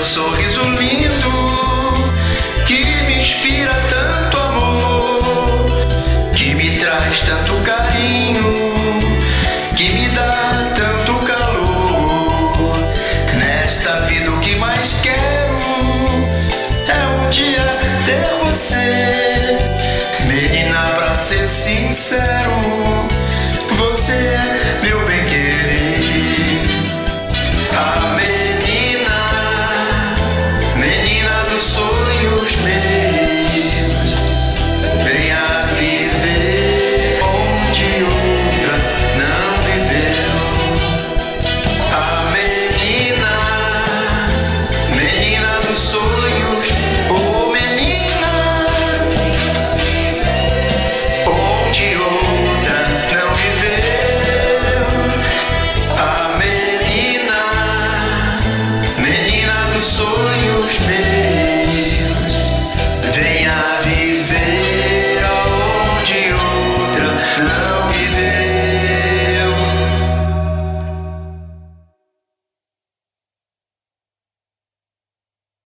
sorriso lindo que me inspira tanto amor, que me traz tanto carinho, que me dá tanto calor. Nesta vida o que mais quero é um dia ter você, menina, pra ser sincero.